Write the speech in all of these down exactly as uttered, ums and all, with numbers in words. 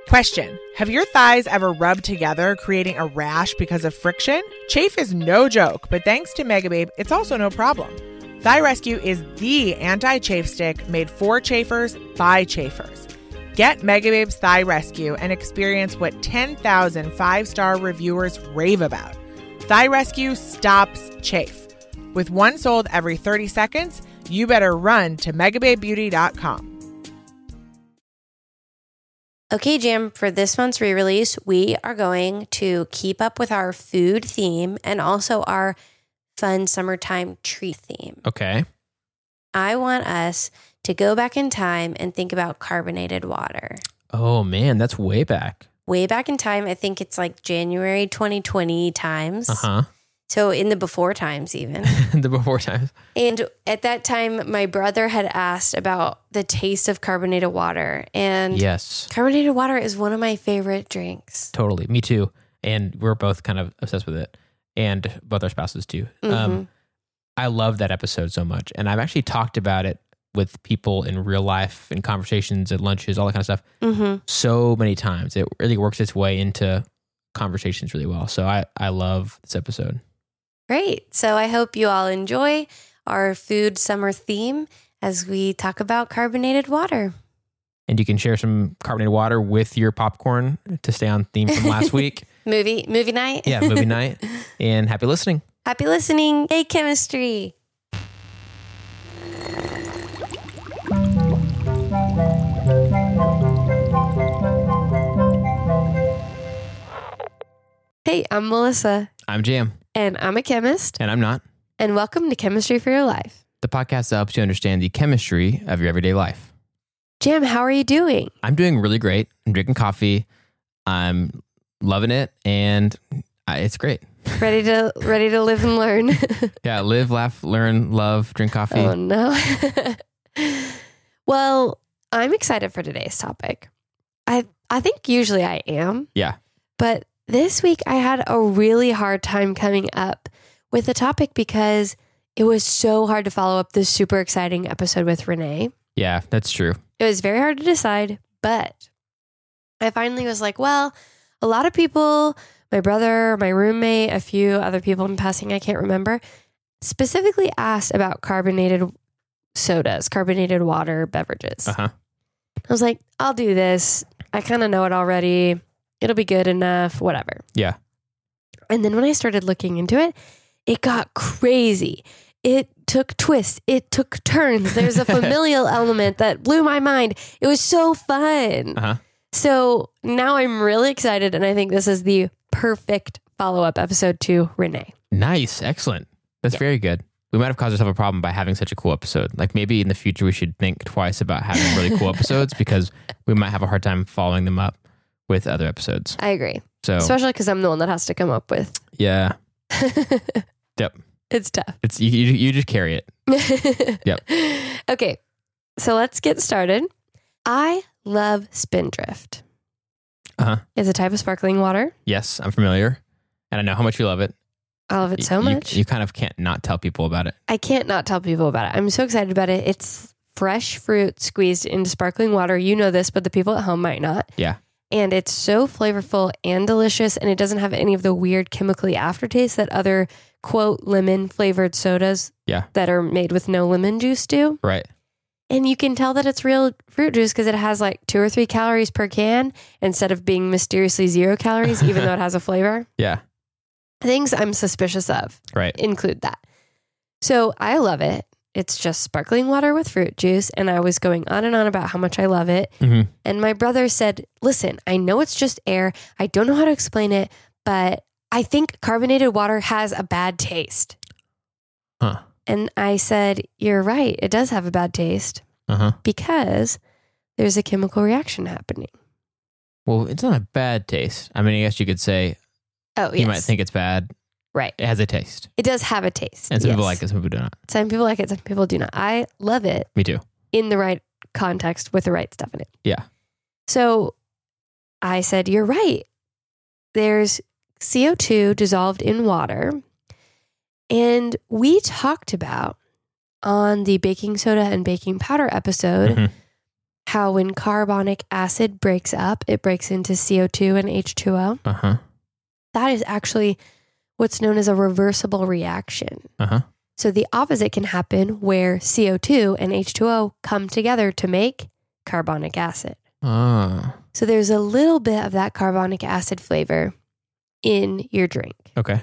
Question: have your thighs ever rubbed together, creating a rash because of friction? Chafe is no joke, but thanks to Megababe, it's also no problem. Thigh Rescue is the anti-chafe stick made for chafers by chafers. Get Megababe's Thigh Rescue and experience what ten thousand five-star reviewers rave about. Thigh Rescue stops chafe. With one sold every thirty seconds, you better run to megababe beauty dot com. Okay, Jam, for this month's re-release, we are going to keep up with our food theme and also our fun summertime treat theme. Okay. I want us to go back in time and think about carbonated water. Oh, man, that's way back. Way back in time, I think it's like January twenty twenty times. Uh-huh. So in the before times even. The before times. And at that time, my brother had asked about the taste of carbonated water. And yes, carbonated water is one of my favorite drinks. Totally. Me too. And we're both kind of obsessed with it. And both our spouses too. Mm-hmm. Um, I love that episode so much. And I've actually talked about it with people in real life, in conversations, at lunches, all that kind of stuff, mm-hmm. so many times. It really works its way into conversations really well. So I, I love this episode. Great. So I hope you all enjoy our food summer theme as we talk about carbonated water. And you can share some carbonated water with your popcorn to stay on theme from last week. movie movie night. Yeah, movie night. And happy listening. Happy listening. Hey, chemistry. Hey, I'm Melissa. I'm Jam. And I'm a chemist. And I'm not. And welcome to Chemistry for Your Life, the podcast that helps you understand the chemistry of your everyday life. Jam, how are you doing? I'm doing really great. I'm drinking coffee. I'm loving it. And I, it's great. Ready to ready to live and learn. Yeah, live, laugh, learn, love, drink coffee. Oh, no. Well, I'm excited for today's topic. I I think usually I am. Yeah. But this week I had a really hard time coming up with the topic because it was so hard to follow up this super exciting episode with Renee. Yeah, that's true. It was very hard to decide, but I finally was like, well, a lot of people, my brother, my roommate, a few other people in passing, I can't remember, specifically asked about carbonated sodas, carbonated water beverages. Uh-huh. I was like, I'll do this. I kind of know it already. It'll be good enough, whatever. Yeah. And then when I started looking into it, it got crazy. It took twists. It took turns. There's a familial element that blew my mind. It was so fun. Uh-huh. So now I'm really excited, and I think this is the perfect follow-up episode to Renee. Nice. Excellent. That's Yeah. very good. We might have caused ourselves a problem by having such a cool episode. Like maybe in the future we should think twice about having really cool episodes because we might have a hard time following them up with other episodes. I agree. So Especially because I'm the one that has to come up with. yeah. Yep. It's tough. It's you, you, you just carry it. Yep. Okay. So let's get started. I love Spindrift. Uh-huh. It's a type of sparkling water. Yes, I'm familiar. And I know how much you love it. I love it so You- much. You, you kind of can't not tell people about it. I can't not tell people about it. I'm so excited about it. It's fresh fruit squeezed into sparkling water. You know this, but the people at home might not. Yeah. And it's so flavorful and delicious, and it doesn't have any of the weird chemically aftertaste that other, quote, lemon flavored sodas Yeah. that are made with no lemon juice do. Right. And you can tell that it's real fruit juice because it has like two or three calories per can instead of being mysteriously zero calories, even though it has a flavor. Yeah. Things I'm suspicious of Right. include that. So I love it. It's just sparkling water with fruit juice. And I was going on and on about how much I love it. Mm-hmm. And my brother said, listen, I know it's just air. I don't know how to explain it, but I think carbonated water has a bad taste. Huh. And I said, you're right. It does have a bad taste Uh-huh. because there's a chemical reaction happening. Well, it's not a bad taste. I mean, I guess you could say Oh, yes. you might think it's bad. Right. It has a taste. It does have a taste. And some yes. people like it, some people do not. Some people like it, some people do not. I love it Me too. in the right context with the right stuff in it. Yeah. So I said, you're right. There's C O two dissolved in water. And we talked about on the baking soda and baking powder episode Mhm. how when carbonic acid breaks up, it breaks into C O two and H two O. Uh-huh. That is actually what's known as a reversible reaction. Uh-huh. So the opposite can happen where C O two and H two O come together to make carbonic acid. Oh. So there's a little bit of that carbonic acid flavor in your drink. Okay.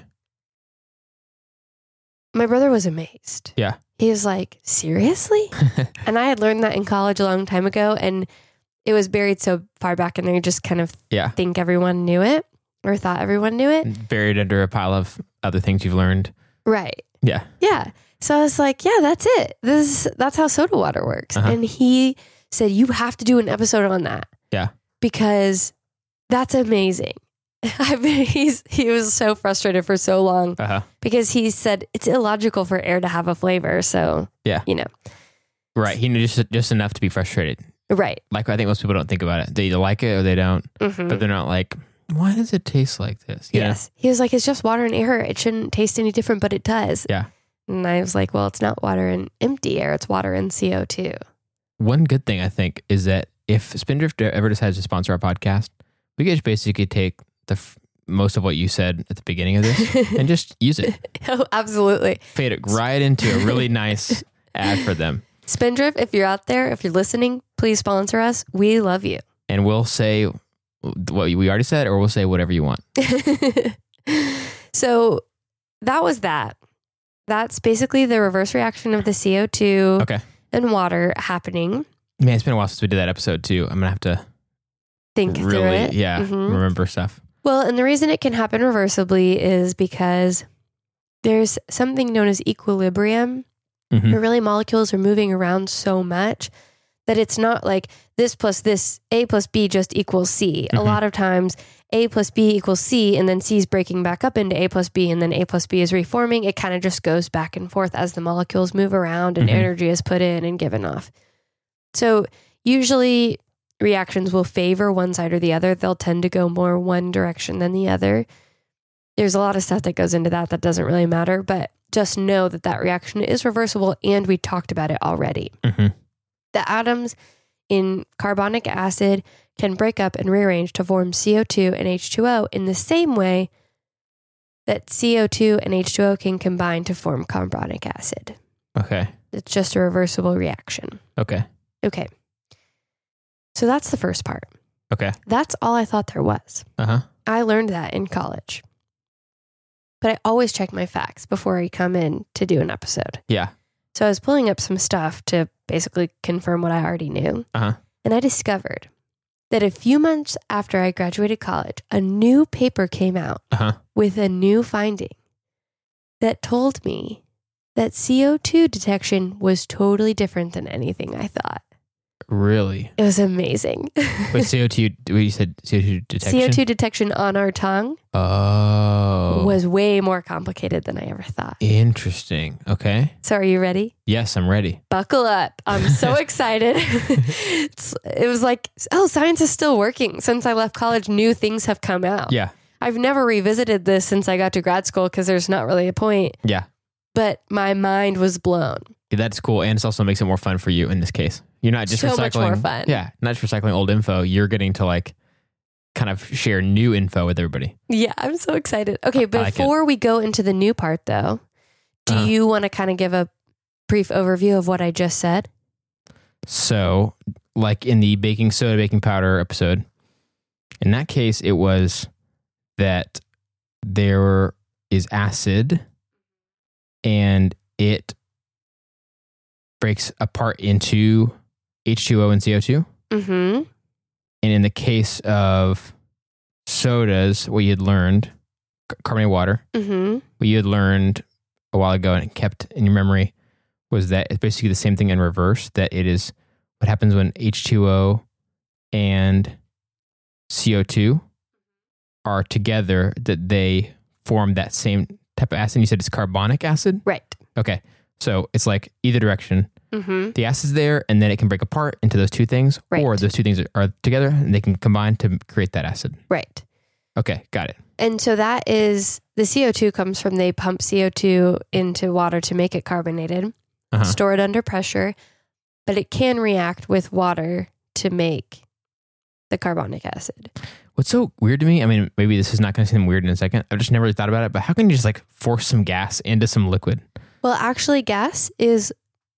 My brother was amazed. Yeah. He was like, seriously? And I had learned that in college a long time ago, and it was buried so far back in there, you just kind of Yeah. think everyone knew it or thought everyone knew it. Buried under a pile of other things you've learned. Right. Yeah. Yeah. So I was like, yeah, that's it. This is, that's how soda water works. Uh-huh. And he said, you have to do an episode on that. Yeah. Because that's amazing. I've been, he's, he was so frustrated for so long Uh-huh. because he said it's illogical for air to have a flavor. So, Yeah. you know, Right. He knew just, just enough to be frustrated. right. Like, I think most people don't think about it. They either like it or they don't, Mhm. but they're not like, why does it taste like this? You know? Yes. He was like, it's just water and air. It shouldn't taste any different, but it does. Yeah. And I was like, well, it's not water and empty air. It's water and C O two. One good thing I think is that if Spindrift ever decides to sponsor our podcast, we could just basically take the f- most of what you said at the beginning of this and just use it. Oh, absolutely. Fade it right into a really nice ad for them. Spindrift, if you're out there, if you're listening, please sponsor us. We love you. And we'll say what we already said, or we'll say whatever you want. So that was that. That's basically the reverse reaction of the C O two Okay. and water happening. Man, it's been a while since we did that episode too. I'm going to have to Think through really, it. yeah, Mhm. remember stuff. Well, and the reason it can happen reversibly is because there's something known as equilibrium. Mhm. Where really molecules are moving around so much that it's not like this plus this, A plus B just equals C. Mhm. A lot of times A plus B equals C, and then C is breaking back up into A plus B, and then A plus B is reforming. It kind of just goes back and forth as the molecules move around and Mhm. energy is put in and given off. So usually reactions will favor one side or the other. They'll tend to go more one direction than the other. There's a lot of stuff that goes into that that doesn't really matter, but just know that that reaction is reversible, and we talked about it already. Mhm. The atoms in carbonic acid can break up and rearrange to form C O two and H two O in the same way that C O two and H two O can combine to form carbonic acid. Okay. It's just a reversible reaction. Okay. Okay. So that's the first part. Okay. That's all I thought there was. Uh-huh. I learned that in college. But I always check my facts before I come in to do an episode. Yeah. So I was pulling up some stuff to basically confirm what I already knew. Uh-huh. And I discovered that a few months after I graduated college, a new paper came out Uh-huh. with a new finding that told me that C O two detection was totally different than anything I thought. Really? It was amazing. Wait, C O two, what you said, C O two detection? C O two detection on our tongue Oh. was way more complicated than I ever thought. Interesting. Okay. So are you ready? Yes, I'm ready. Buckle up. I'm so excited. It's, it was like, oh, science is still working. Since I left college, new things have come out. Yeah. I've never revisited this since I got to grad school because there's not really a point. Yeah. But my mind was blown. That's cool. And it also makes it more fun for you in this case. You're not just So recycling. much more fun. Yeah. Not just recycling old info. You're getting to like kind of share new info with everybody. Yeah, I'm so excited. Okay, I like it. before we go into the new part though, do Uh-huh. you want to kind of give a brief overview of what I just said? So, like in the baking soda, baking powder episode, in that case, it was that there is acid and it breaks apart into H two O and C O two. Mm-hmm. And in the case of sodas, what you had learned, c- carbonated water, Mm-hmm. what you had learned a while ago and kept in your memory was that it's basically the same thing in reverse, that it is what happens when H two O and C O two are together, that they form that same type of acid. You said it's carbonic acid? Right. Okay. So it's like either direction. Mm-hmm. The acid's there, and then it can break apart into those two things, Right. or those two things are together and they can combine to create that acid. Right. Okay, got it. And so that is, the C O two comes from, they pump C O two into water to make it carbonated, Uh-huh. store it under pressure, but it can react with water to make the carbonic acid. What's so weird to me, I mean, maybe this is not going to seem weird in a second. I've just never really thought about it, but how can you just like force some gas into some liquid? Well, actually, gas is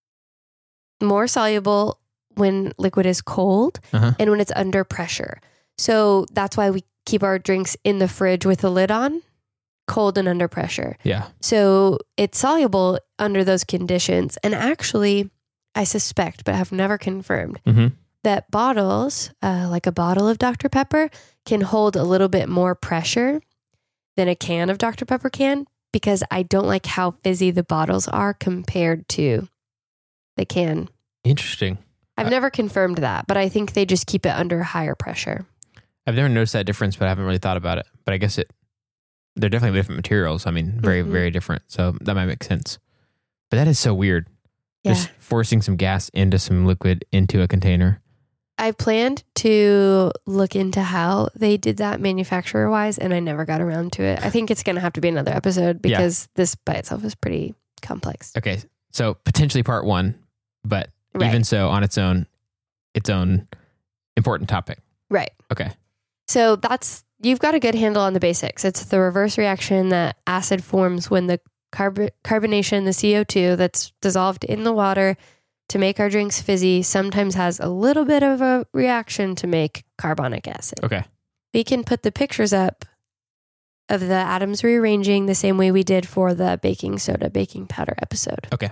more soluble when liquid is cold Uh-huh. and when it's under pressure. So that's why we keep our drinks in the fridge with the lid on, cold and under pressure. Yeah. So it's soluble under those conditions. And actually, I suspect, but have never confirmed, Mm-hmm. that bottles, uh, like a bottle of Doctor Pepper, can hold a little bit more pressure than a can of Doctor Pepper can, because I don't like how fizzy the bottles are compared to the can. Interesting. I've Uh, never confirmed that, but I think they just keep it under higher pressure. I've never noticed that difference, but I haven't really thought about it. But I guess it, they're definitely different materials. I mean, very, Mhm. very different. So that might make sense. But that is so weird. Yeah. Just forcing some gas into some liquid into a container. I planned to look into how they did that manufacturer wise, and I never got around to it. I think it's going to have to be another episode because this by itself is pretty complex. Okay. So potentially part one, but Right. even so, on its own, its own important topic. Right. Okay. So that's, you've got a good handle on the basics. It's the reverse reaction that acid forms when the carb- carbonation, the C O two that's dissolved in the water to make our drinks fizzy, sometimes has a little bit of a reaction to make carbonic acid. Okay. We can put the pictures up of the atoms rearranging the same way we did for the baking soda, baking powder episode. Okay.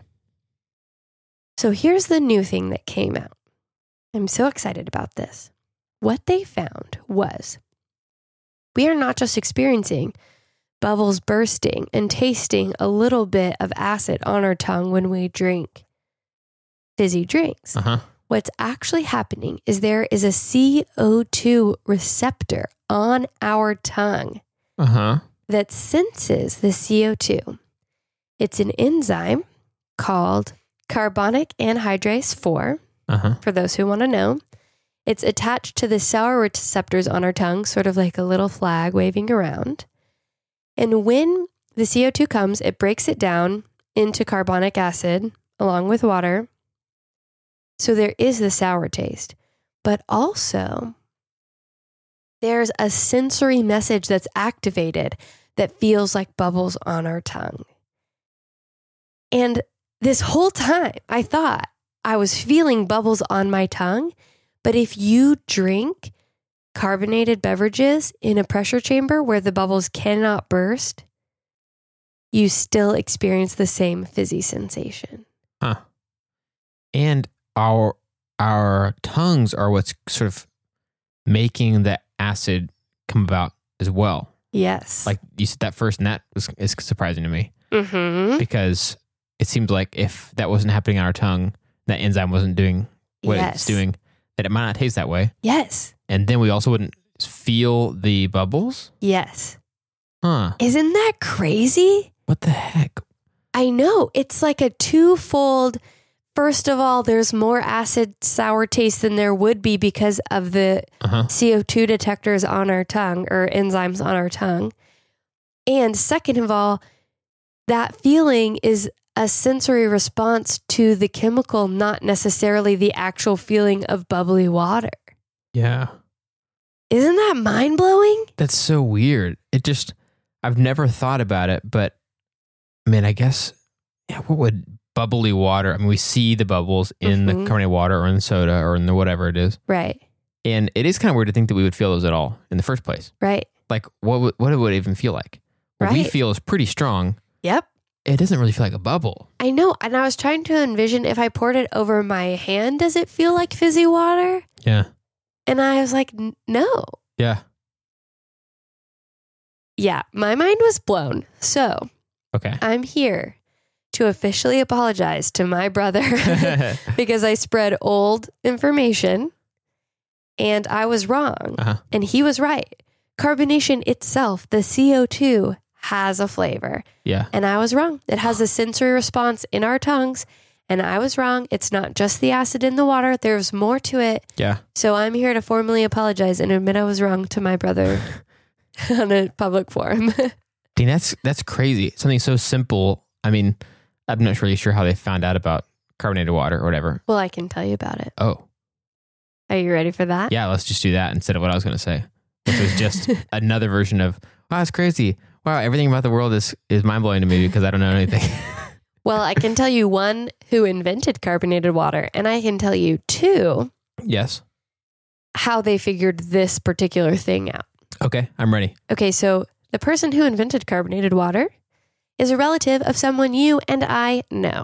So here's the new thing that came out. I'm so excited about this. What they found was we are not just experiencing bubbles bursting and tasting a little bit of acid on our tongue when we drink fizzy drinks. Uh-huh. What's actually happening is there is a C O two receptor on our tongue Uh-huh. that senses the C O two. It's an enzyme called carbonic anhydrase four, Uh-huh. for those who want to know. It's attached to the sour receptors on our tongue, sort of like a little flag waving around. And when the C O two comes, it breaks it down into carbonic acid along with water. So there is the sour taste, but also there's a sensory message that's activated that feels like bubbles on our tongue. And this whole time, I thought I was feeling bubbles on my tongue, but if you drink carbonated beverages in a pressure chamber where the bubbles cannot burst, you still experience the same fizzy sensation. Huh. And our our tongues are what's sort of making the acid come about as well. Yes. Like you said that first, and that was is surprising to me mm-hmm. because it seems like if that wasn't happening on our tongue, that enzyme wasn't doing what Yes. it's doing, that it might not taste that way. Yes. And then we also wouldn't feel the bubbles. Yes. Huh. Isn't that crazy? What the heck? I know. It's like a twofold. First of all, there's more acid sour taste than there would be because of the Uh-huh. C O two detectors on our tongue or enzymes on our tongue. And second of all, that feeling is a sensory response to the chemical, not necessarily the actual feeling of bubbly water. Yeah. Isn't that mind blowing? That's so weird. It just, I've never thought about it, but I mean, I guess, yeah, what would bubbly water, I mean, we see the bubbles in Mhm. the carbonated water or in the soda or in the whatever it is. Right. And it is kind of weird to think that we would feel those at all in the first place. Right. Like, what would, what would it even feel like? What we Right. feel is pretty strong. Yep. It doesn't really feel like a bubble. I know. And I was trying to envision if I poured it over my hand, does it feel like fizzy water? Yeah. And I was like, "N- no. Yeah. Yeah, my mind was blown. So Okay. I'm here to officially apologize to my brother because I spread old information and I was wrong Uh-huh. and he was right. Carbonation itself, the C O two, has a flavor. Yeah. And I was wrong. It has a sensory response in our tongues. And I was wrong. It's not just the acid in the water. There's more to it. Yeah. So I'm here to formally apologize and admit I was wrong to my brother on a public forum. Dean, that's, that's crazy. Something so simple. I mean, I'm not really sure how they found out about carbonated water or whatever. Well, I can tell you about it. Oh. Are you ready for that? Yeah, let's just do that instead of what I was going to say, which was just another version of, wow, it's crazy. Wow, everything about the world is, is mind-blowing to me because I don't know anything. Well, I can tell you one who invented carbonated water, and I can tell you two Yes. how they figured this particular thing out. Okay, I'm ready. Okay, so the person who invented carbonated water is a relative of someone you and I know.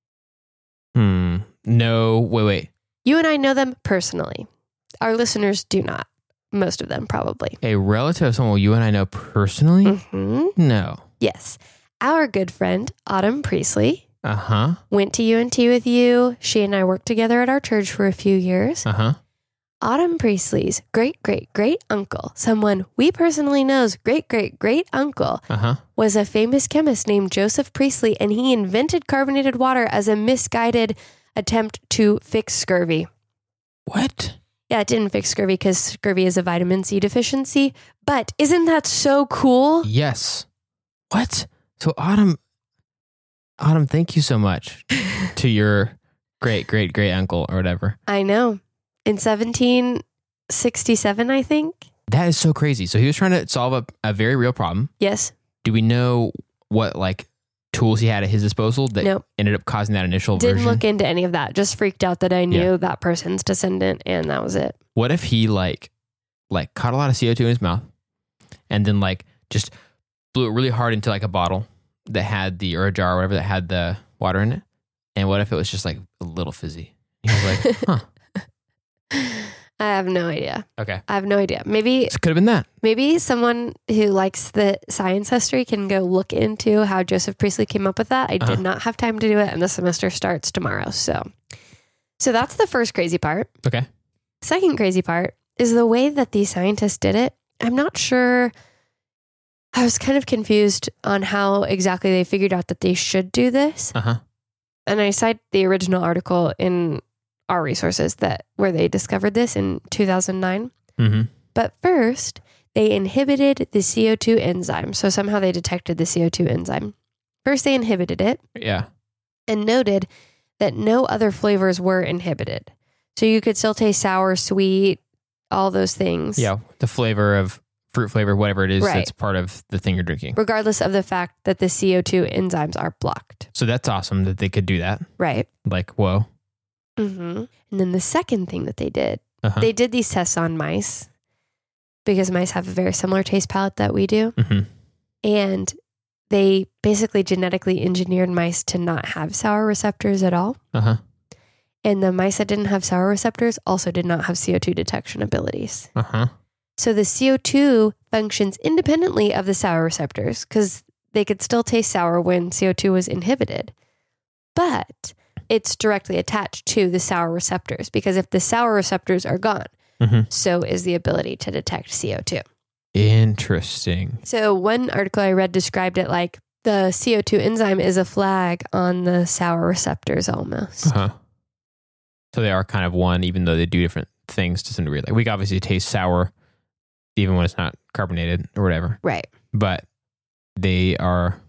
Hmm. No, wait, wait. You and I know them personally. Our listeners do not. Most of them, probably. A relative of someone you and I know personally? Mm-hmm. No. Yes. Our good friend, Autumn Priestley, Uh-huh. went to U N T with you. She and I worked together at our church for a few years. Uh-huh. Autumn Priestley's great, great, great uncle, someone we personally know's great, great, great uncle, Uh-huh. was a famous chemist named Joseph Priestley, and he invented carbonated water as a misguided attempt to fix scurvy. What? Yeah, it didn't fix scurvy because scurvy is a vitamin C deficiency. But isn't that so cool? Yes. What? So Autumn, Autumn, thank you so much to your great, great, great uncle or whatever. I know. In seventeen sixty-seven, I think. That is so crazy. So he was trying to solve a, a very real problem. Yes. Do we know what like tools he had at his disposal that Nope. ended up causing that initial Didn't version? look into any of that. Just freaked out that I knew Yeah. that person's descendant, and that was it. What if he like like caught a lot of C O two in his mouth and then like just blew it really hard into like a bottle that had the, or a jar or whatever that had the water in it? And what if it was just like a little fizzy? He was like, huh, I have no idea. okay. I have no idea. Maybe This could have been that. maybe someone who likes the science history can go look into how Joseph Priestley came up with that. I Uh-huh. did not have time to do it, and the semester starts tomorrow. So, so that's the first crazy part. Okay. Second crazy part is the way that these scientists did it. I'm not sure. I was kind of confused on how exactly they figured out that they should do this. Uh-huh. And I cite the original article in our resources that where they discovered this in two thousand nine. Mm-hmm. But first, they inhibited the C O two enzyme. So somehow they detected the C O two enzyme. First, they inhibited it Yeah. and noted that no other flavors were inhibited. So you could still taste sour, sweet, all those things. Yeah. The flavor of fruit flavor, whatever it is Right. that's part of the thing you're drinking. Regardless of the fact that the C O two enzymes are blocked. So that's awesome that they could do that. Right. Like, whoa. Mm-hmm. And then the second thing that they did, Uh-huh. they did these tests on mice because mice have a very similar taste palette that we do. Mm-hmm. And they basically genetically engineered mice to not have sour receptors at all. Uh-huh. And the mice that didn't have sour receptors also did not have C O two detection abilities. Uh-huh. So the C O two functions independently of the sour receptors because they could still taste sour when C O two was inhibited. But it's directly attached to the sour receptors because if the sour receptors are gone, Mm-hmm. so is the ability to detect C O two. Interesting. So one article I read described it like the C O two enzyme is a flag on the sour receptors almost. Uh-huh. So they are kind of one, even though they do different things to some degree. Like we can obviously taste sour even when it's not carbonated or whatever. Right. But they are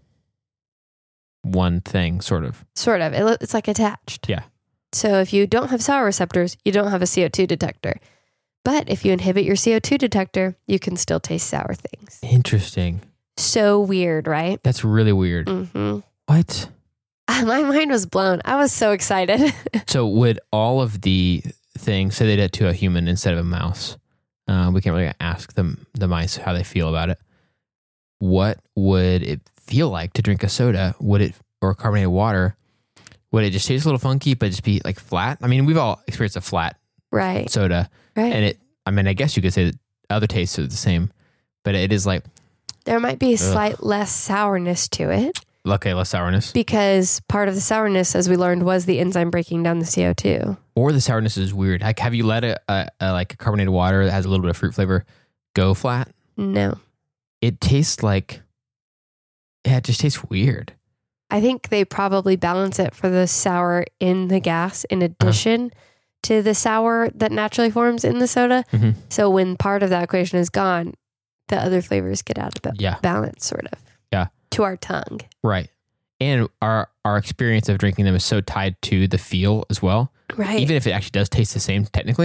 one thing, sort of. Sort of. It, lo- it's like attached. Yeah. So if you don't have sour receptors, you don't have a C O two detector. But if you inhibit your C O two detector, you can still taste sour things. Interesting. So weird, right? That's really weird. Mm-hmm. What? My mind was blown. I was so excited. So would all of the things, say they did it to a human instead of a mouse, uh, we can't really ask them, the mice how they feel about it. What would it feel like to drink a soda? Would it, or carbonated water, would it just taste a little funky, but just be like flat? I mean, we've all experienced a flat Right. soda. Right. And it, I mean, I guess you could say that other tastes are the same, but it is like, There might be a slight less sourness to it okay, less sourness. because part of the sourness, as we learned, was the enzyme breaking down the C O two. Or the sourness is weird. Like, have you let a, a, a like a carbonated water that has a little bit of fruit flavor go flat? No. It tastes like, yeah, it just tastes weird. I think they probably balance it for the sour in the gas in addition uh-huh. to the sour that naturally forms in the soda. Mm-hmm. So when part of that equation is gone, the other flavors get out of ba- Yeah. balance, sort of. Yeah. To our tongue. Right. And our our experience of drinking them is so tied to the feel as well. Right. Even if it actually does taste the same technically,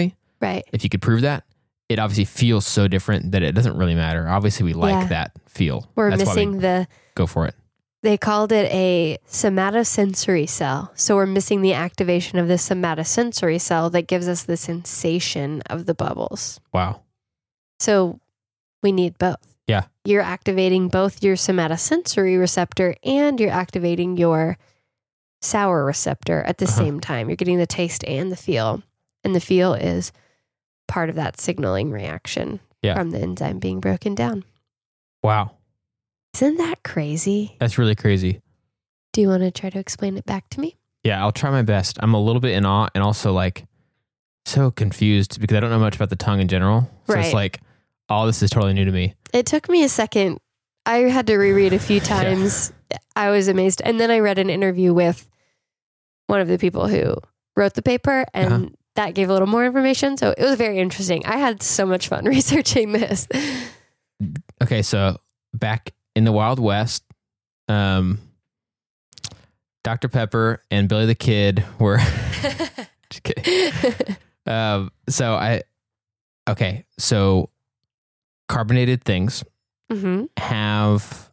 Right. If you could prove that, it obviously feels so different that it doesn't really matter. Obviously, we like Yeah. that feel. We're That's why we missing the, go for it. they called it a somatosensory cell. So we're missing the activation of the somatosensory cell that gives us the sensation of the bubbles. Wow. So we need both. Yeah. You're activating both your somatosensory receptor and you're activating your sour receptor at the Uh-huh. same time. You're getting the taste and the feel. And the feel is part of that signaling reaction Yeah. from the enzyme being broken down. Wow. Isn't that crazy? That's really crazy. Do you want to try to explain it back to me? Yeah, I'll try my best. I'm a little bit in awe and also like so confused because I don't know much about the tongue in general. So Right. it's like all this is totally new to me. It took me a second. I had to reread a few times. I was amazed. And then I read an interview with one of the people who wrote the paper, and Uh-huh. that gave a little more information. So it was very interesting. I had so much fun researching this. Okay, so back in the Wild West, um, Doctor Pepper and Billy the Kid were just kidding. Um, so I, okay, so carbonated things hmm have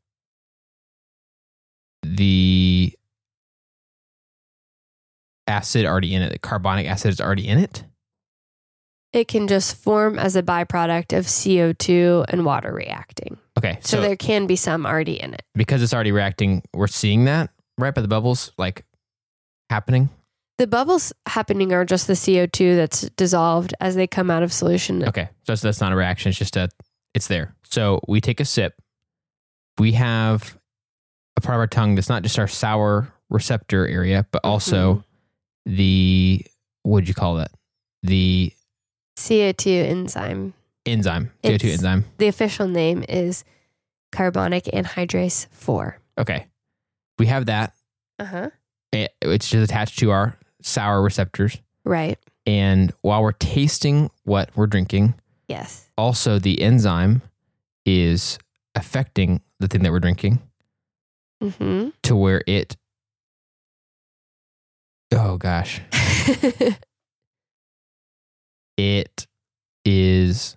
the acid already in it. The carbonic acid is already in it. It can just form as a byproduct of C O two and water reacting. Okay, So, so, there can be some already in it. because it's already reacting, we're seeing that right by the bubbles like happening. The bubbles happening are just the C O two that's dissolved as they come out of solution. Okay, so that's, that's not a reaction. It's just a, it's there. So we take a sip. We have a part of our tongue that's not just our sour receptor area, but also Mhm. the, what'd you call that? The C O two enzyme. enzyme, C O two It's- enzyme. The official name is carbonic anhydrase four. Okay. We have that. Uh-huh. It- It's just attached to our sour receptors. Right. And while we're tasting what we're drinking, Yes. also the enzyme is affecting the thing that we're drinking Mm-hmm. to where it, oh gosh, it is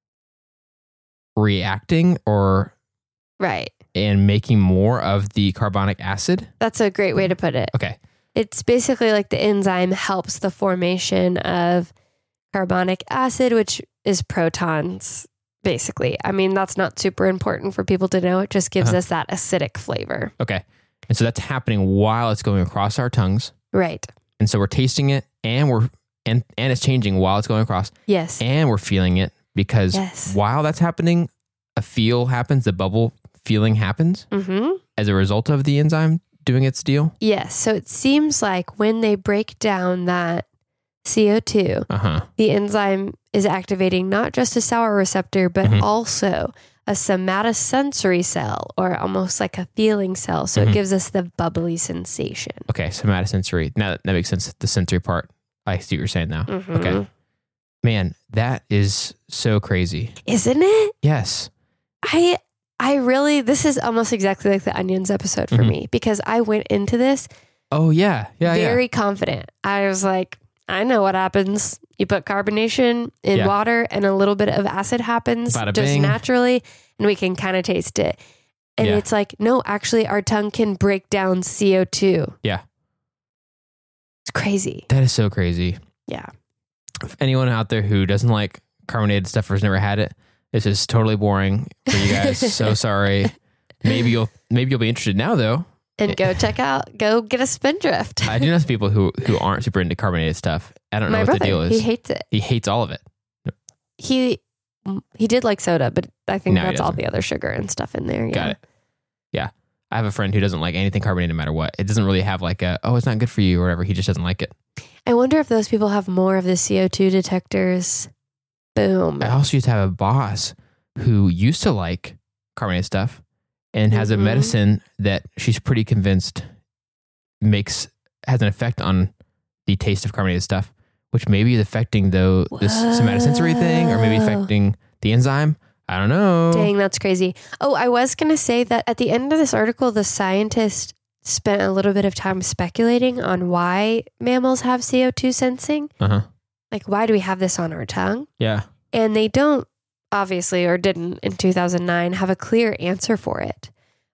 reacting or Right. and making more of the carbonic acid. That's a great way to put it. Okay. It's basically like the enzyme helps the formation of carbonic acid, which is protons, basically. I mean, that's not super important for people to know. It just gives Uh-huh. us that acidic flavor. Okay. And so that's happening while it's going across our tongues. Right. And so we're tasting it and we're and and it's changing while it's going across Yes. and we're feeling it because Yes. while that's happening, a feel happens, the bubble feeling happens Mm-hmm. as a result of the enzyme doing its deal. Yes. So it seems like when they break down that C O two, Uh-huh. the enzyme is activating not just a sour receptor, but Mhm. also a somatosensory cell, or almost like a feeling cell. So Mhm. it gives us the bubbly sensation. Okay, somatosensory. Now that, that makes sense. The sensory part. I see what you're saying now. Mhm. Okay. Man, that is so crazy. Isn't it? Yes. I I really, this is almost exactly like the onions episode for Mhm. me, because I went into this Oh, yeah. Yeah, very yeah. confident. I was like, I know what happens. You put carbonation in Yeah. water and a little bit of acid happens Bada just bing. naturally, and we can kind of taste it. And Yeah. it's like, no, actually, our tongue can break down C O two. Yeah. It's crazy. That is so crazy. Yeah. If anyone out there who doesn't like carbonated stuff or has never had it, this is totally boring for you guys. So sorry. Maybe you'll maybe you'll be interested now though. And go check out, go get a Spindrift. I do know some people who who aren't super into carbonated stuff. I don't know My what brother, the deal is. he hates it. He hates all of it. He he did like soda, but I think No, he that's all doesn't. the other sugar and stuff in there. Yeah. Got it. Yeah. I have a friend who doesn't like anything carbonated no matter what. It doesn't really have like a, oh, it's not good for you or whatever. He just doesn't like it. I wonder if those people have more of the C O two detectors. Boom. I also used to have a boss who used to like carbonated stuff and has a Mhm. medicine that she's pretty convinced makes has an effect on the taste of carbonated stuff, which maybe is affecting though this somatosensory thing or maybe Whoa. affecting the enzyme. I don't know. Dang, that's crazy. Oh, I was going to say that at the end of this article, the scientist spent a little bit of time speculating on why mammals have C O two sensing. Uh-huh. Like, why do we have this on our tongue? Yeah. And they don't, obviously, or didn't in two thousand nine, have a clear answer for it.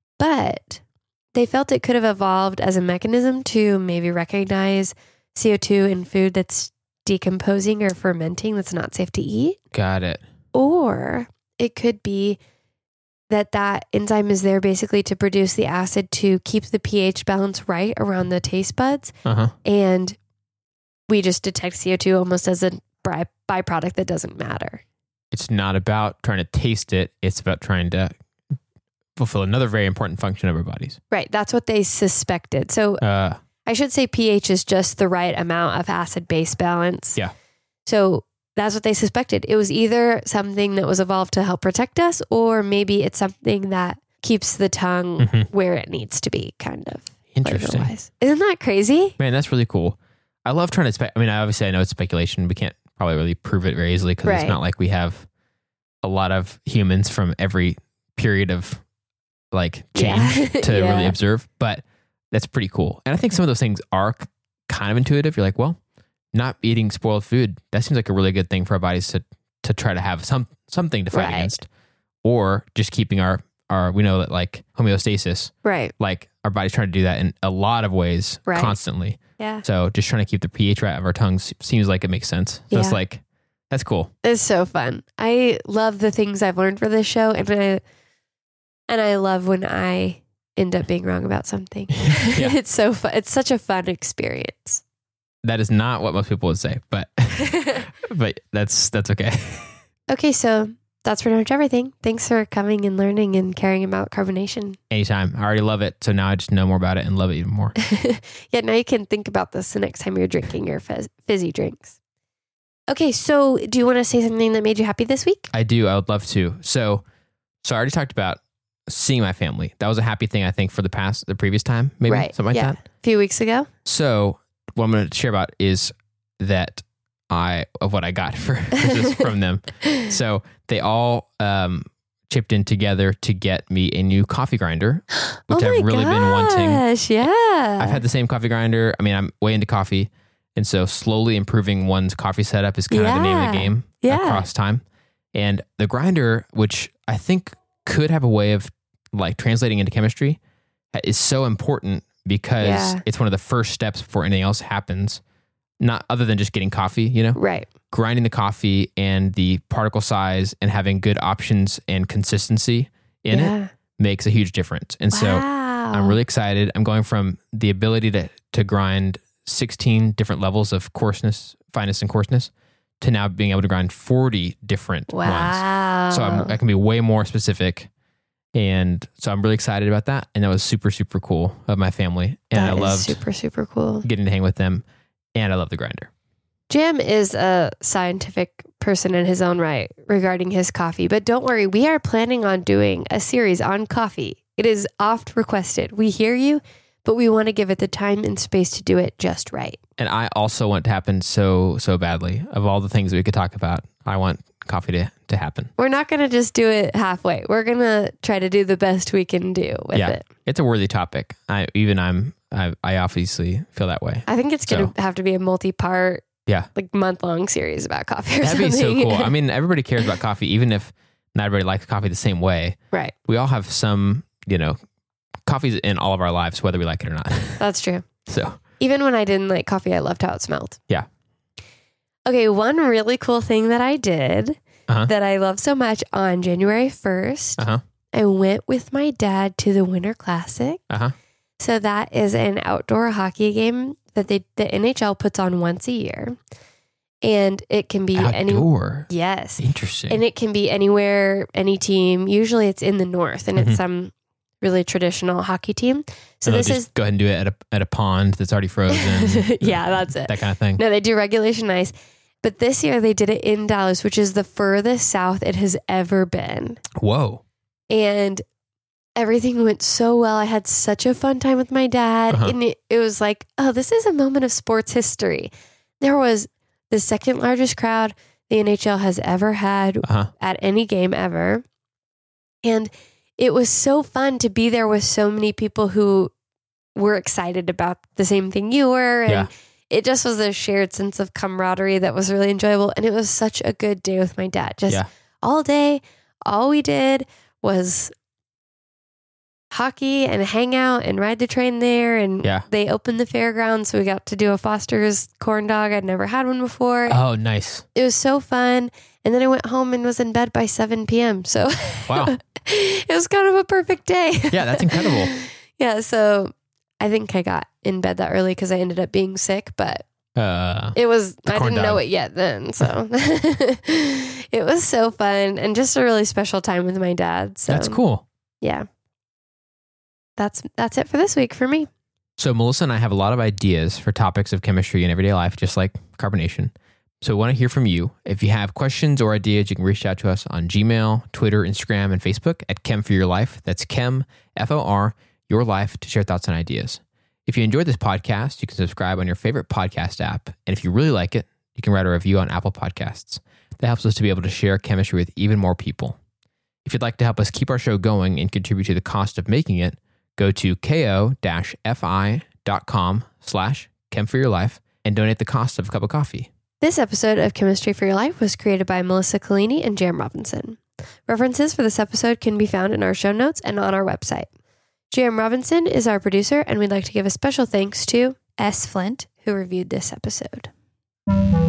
But they felt it could have evolved as a mechanism to maybe recognize C O two in food that's decomposing or fermenting that's not safe to eat. Got it. Or it could be that that enzyme is there basically to produce the acid to keep the pH balance right around the taste buds. Uh-huh. And we just detect C O two almost as a by- byproduct that doesn't matter. It's not about trying to taste it. It's about trying to fulfill another very important function of our bodies. Right. That's what they suspected. So Uh, I should say pH is just the right amount of acid-base balance. Yeah. So that's what they suspected. It was either something that was evolved to help protect us, or maybe it's something that keeps the tongue Mhm. where it needs to be, kind of. Interesting. flavor-wise. Isn't that crazy? Man, that's really cool. I love trying to spe- I mean, obviously I know it's speculation. We can't probably really prove it very easily because Right. it's not like we have a lot of humans from every period of like change Yeah. to Yeah. really observe. But that's pretty cool. And I think some of those things are k- kind of intuitive. You're like, well, not eating spoiled food, that seems like a really good thing for our bodies to to try to have some something to fight Right. against. Or just keeping our, our we know that like homeostasis, Right. like our body's trying to do that in a lot of ways Right. constantly. Yeah. So just trying to keep the pH right of our tongues seems like it makes sense. So it's Yeah. like, that's cool. It's so fun. I love the things I've learned for this show, and I and I love when I end up being wrong about something. Yeah. It's so fun. It's such a fun experience. That is not what most people would say, but but that's that's okay. Okay, so that's pretty much everything. Thanks for coming and learning and caring about carbonation. Anytime. I already love it. So now I just know more about it and love it even more. Yeah, now you can think about this the next time you're drinking your fizz- fizzy drinks. Okay, so do you want to say something that made you happy this week? I do. I would love to. So so I already talked about seeing my family. That was a happy thing, I think, for the past, the previous time, maybe right. something like yeah. that. A few weeks ago. So what I'm going to share about is that I, of what I got for, for this from them. So they all um, chipped in together to get me a new coffee grinder, which oh my I've really gosh, been wanting. Yeah. I've had the same coffee grinder. I mean, I'm way into coffee. And so slowly improving one's coffee setup is kind of the name of Yeah. the game Yeah. across time. And the grinder, which I think could have a way of like translating into chemistry, is so important because Yeah. it's one of the first steps before anything else happens. Not other than just getting coffee, you know, Right. grinding the coffee and the particle size and having good options and consistency in yeah. it makes a huge difference. And so Wow. I'm really excited. I'm going from the ability to, to grind sixteen different levels of coarseness, fineness and coarseness to now being able to grind forty different ones. Wow. So I'm, I can be way more specific. And so I'm really excited about that. And that was super, super cool of my family. And That I is loved super, super cool. getting to hang with them. And I love the grinder. Jim is a scientific person in his own right regarding his coffee. But don't worry, we are planning on doing a series on coffee. It is oft requested. We hear you, but we want to give it the time and space to do it just right. And I also want it to happen so, so badly. Of all the things that we could talk about, I want coffee to, to happen. We're not going to just do it halfway. We're going to try to do the best we can do with yeah, it. it's a worthy topic. I even I'm I, I obviously feel that way. I think it's going So- to have to be a multi-part, Yeah, like month-long series about coffee or that'd be something. so cool. I mean, everybody cares about coffee, even if not everybody likes coffee the same way. Right. We all have some, you know, coffee's in all of our lives, whether we like it or not. That's true. So Even when I didn't like coffee, I loved how it smelled. Yeah. Okay, one really cool thing that I did Uh-huh. that I love so much on January first, uh huh, I went with my dad to the Winter Classic. uh huh. So that is an outdoor hockey game that they the N H L puts on once a year. And it can be any Outdoor. Yes. Interesting. And it can be anywhere, any team. Usually it's in the north and Mhm. it's some really traditional hockey team. So And they'll this just is go ahead and do it at a at a pond that's already frozen. yeah, that's it. That kind of thing. No, they do regulation ice. But this year they did it in Dallas, which is the furthest south it has ever been. Whoa. And everything went so well. I had such a fun time with my dad. Uh-huh. And it, it was like, oh, this is a moment of sports history. There was the second largest crowd the N H L has ever had Uh huh. at any game ever. And it was so fun to be there with so many people who were excited about the same thing you were. And Yeah. it just was a shared sense of camaraderie that was really enjoyable. And it was such a good day with my dad. Just Yeah. all day, all we did was hockey and hang out and ride the train there. And Yeah. they opened the fairgrounds. So we got to do a Foster's corn dog. I'd never had one before. Oh, nice. It was so fun. And then I went home and was in bed by seven p.m. So Wow. it was kind of a perfect day. Yeah, that's incredible. Yeah. So I think I got in bed that early because I ended up being sick, but Uh, it was, The I corn didn't know dog. it yet then. So it was so fun and just a really special time with my dad. So that's cool. yeah. That's, that's it for this week for me. So Melissa and I have a lot of ideas for topics of chemistry in everyday life, just like carbonation. So we want to hear from you. If you have questions or ideas, you can reach out to us on Gmail, Twitter, Instagram, and Facebook at Chem for Your Life. That's Chem, F O R, Your Life, to share thoughts and ideas. If you enjoyed this podcast, you can subscribe on your favorite podcast app. And if you really like it, you can write a review on Apple Podcasts. That helps us to be able to share chemistry with even more people. If you'd like to help us keep our show going and contribute to the cost of making it, go to ko-fi.com slash Chem for Your Life and donate the cost of a cup of coffee. This episode of Chemistry for Your Life was created by Melissa Collini and J M Robinson. References for this episode can be found in our show notes and on our website. J M Robinson is our producer, and we'd like to give a special thanks to S. Flint, who reviewed this episode.